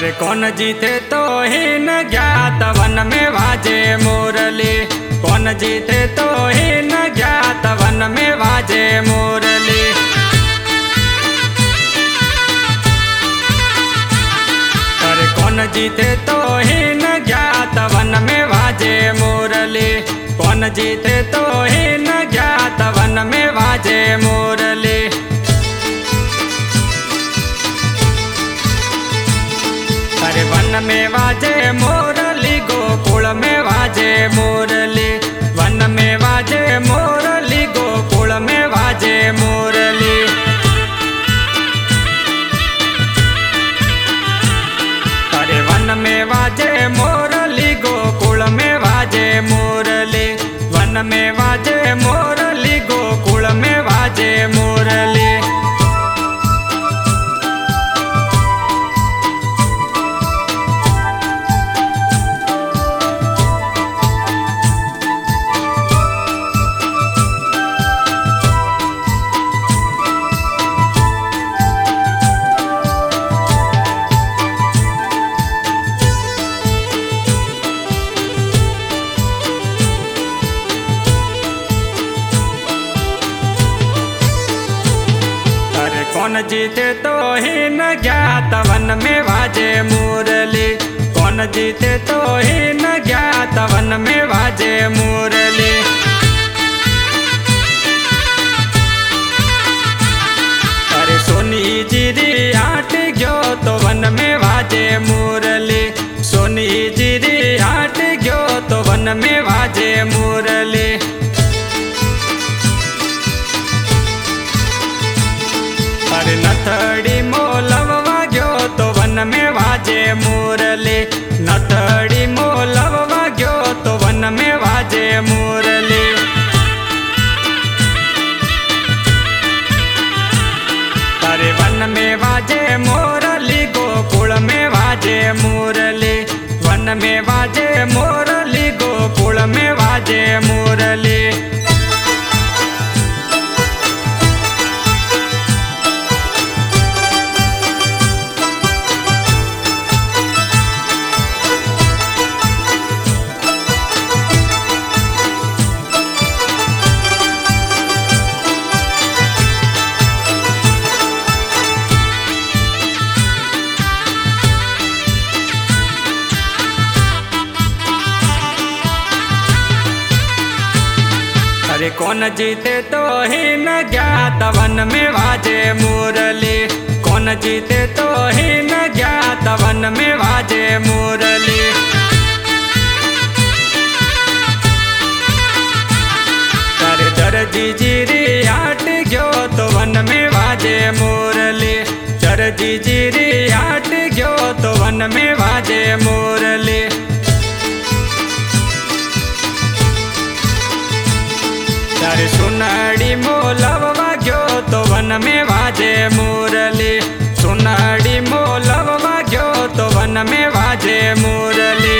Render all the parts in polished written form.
अरे कौन जीते तो ही न ज्ञात वन में वाजे मुरली। कौन जीते तो ही न ज्ञात वन में वाजे मुरली। अरे कौन जीते तो ही न ज्ञात वन में वाजे मुरली। कौन जीते तो ही न ज्ञात वन में वाजे मुरली। अरे वन में वाजे मुरली, गोकुल में वाजे मुरली। वन में वाजे मुरली, गोकुल में वाजे मुरली। अरे वन में वाजे मुरली, गोकुल में वाजे मुरली। वन में वाजे मुरली, गोकुल में वाजे मुरली। कौन जीते तो ही न ज्ञात वन में वाजे मुरली। कौन जीते तो ही न ज्ञात वन में वाजे मुरली। अरे सोनी जीरी आट गयो तो वन में वाजे मुरली। सोनी जीरी आट गयो तो वन में वाजे मुरली। अरे नथड़ी मोलव वाग्यो तो वन में वाजे मुरली। नथड़ी मोलव वाग्यो तो वन में वाजे मुरली। अरे वन में वाजे मुरली, गोकुल में वाजे मुरली। वन में वाजे मुरली, गोकुल में वाजे मुरली। अरे कौन जीते तो ही न ज्ञात वन में वाजे मुरली। कौन जीते तो ही न ज्ञात वन में वाजे मुरली। अरे दर्जी जीरी आट गयो तो वन में वाजे मुरली। दर्जी जीरी आट गयो तो वन में वाजे मुरली। अरे सुनाड़ी मोलव वाग्यो तो वन में वाजे मुरली। सुनाड़ी मोलव वाग्यो तो वन में वाजे मुरली।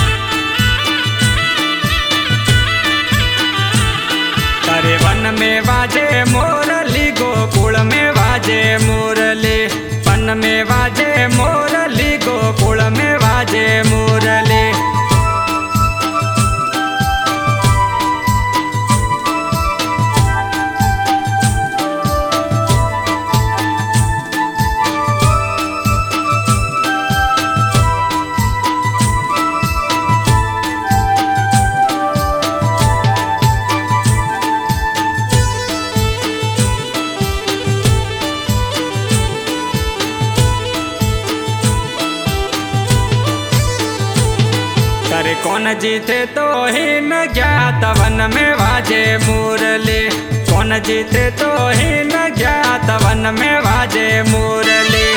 अरे वन में वाजे मुरली, गोकुल में वाजे मुरली। वन में वाजे मुरली, गोकुल में वाजे मुरली। अरे कौन जीते तो ही न ज्ञात वन में वाजे मुरली। कौन जीते तो ही न ज्ञात वन में वाजे मुरली।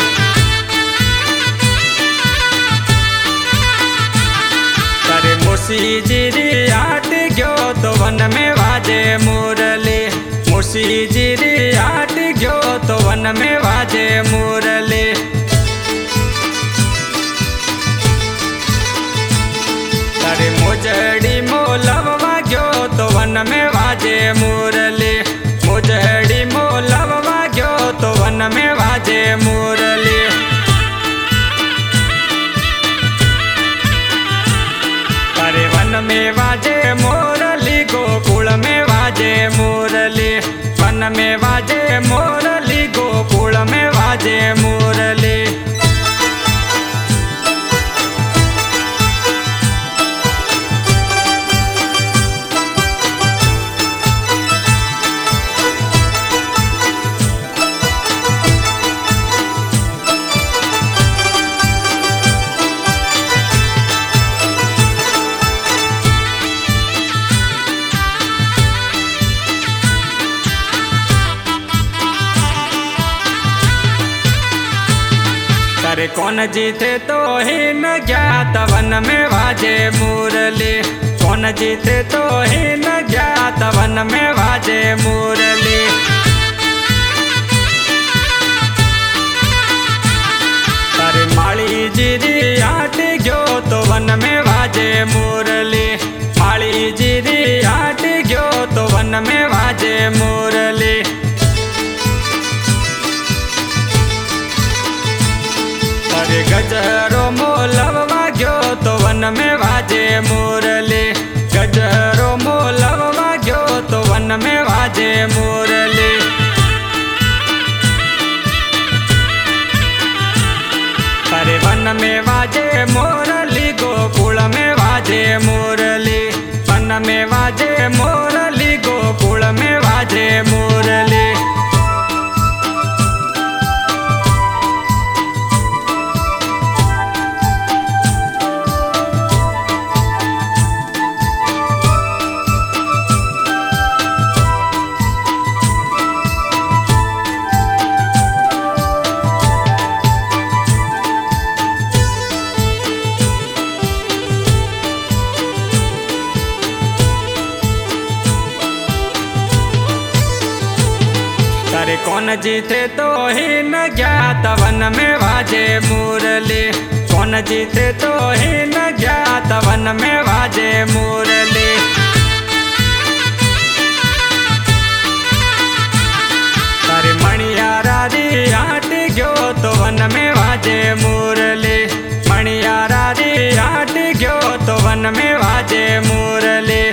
अरे मुसी जीरी आट गयो तो वन में वाजे मुरली। मुसी जीरी आट गयो तो वन में वाजे मुरली। अरे मुजड़ी मोलव वाग्यो तो वन में वाजे मुरली। मुजड़ी मोलव वाग्यो तो वन में वाजे मुरली। वाजे मोरली गोकुल में वाजे मुरली वन में वाजे मोरली गोकुल में वाजे मुरली। अरे कौन जीते तो ही न ज्ञात वन में वाजे मुरली कौन जीते तो ही न ज्ञात वन में वाजे मुरली। अरे माली जीरी आट गयो तो वन में वाजे मुरली माली जीरी आट गयो तो वन में वाजे मुरली। अरे गजरो मोलव वाग्यो तो वन में वाजे मुरली गजरो मोलव वाग्यो तो वन में वाजे मुरली। अरे वन में वाजे मुरली गोकुल में वाजे मुरली वन में वाजे मुरली गोकुल में वाजे मुरली। अरे कौन जीते तो ही न ज्ञात वन में वाजे मुरली कौन जीते तो ही न ज्ञात वन में वाजे मुरली। अरे मणियारा री आट गयो तो वन में वाजे मुरली मणियारा री आट गयो तो वन में वाजे मुरली।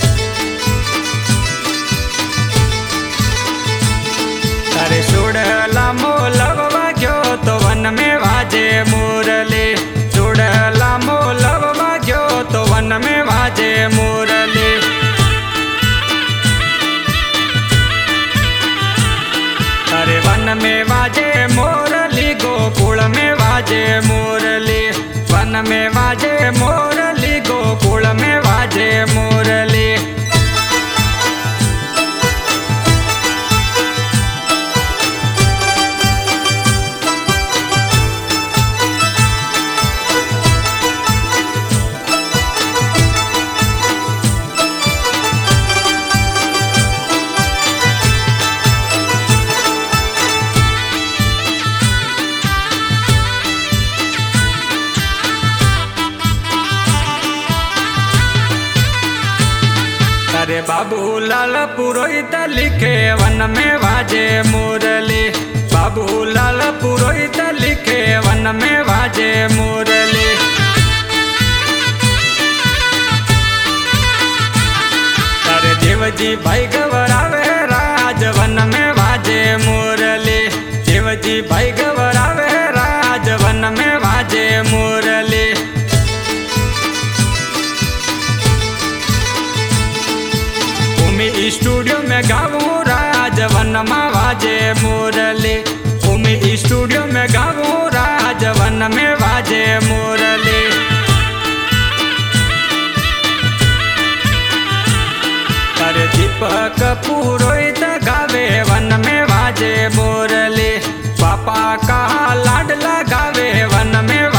अरे सुड़ला मोलव वाग्यो तो वन में वाजे मुरली सुड़ला मोलव वाग्यो तो वन में वाजे मुरली। अरे वन में वाजे मुरली गोकुल में वाजे मुरली वन में वाजे मुरली गोकुल में वाजे मुरली। अरे बाबूलाल पुरोहित लिखे वन में वाजे मुरली बाबूलाल पुरोहित लिखे वन में वाजे मुरली। अरे देवजी भाई गवरावे राज वन में वाजे मुरली देवजी भाई गवरावे राज वन में वाजे मुरली। स्टूडियो में गाऊं राज वन में वाजे मुरली भूमि स्टूडियो में गाऊं राज वन में वाजे मुरली। अरे दीपक पुरोहित गावे वन में वाजे मुरली पापा का लाडला गावे वन में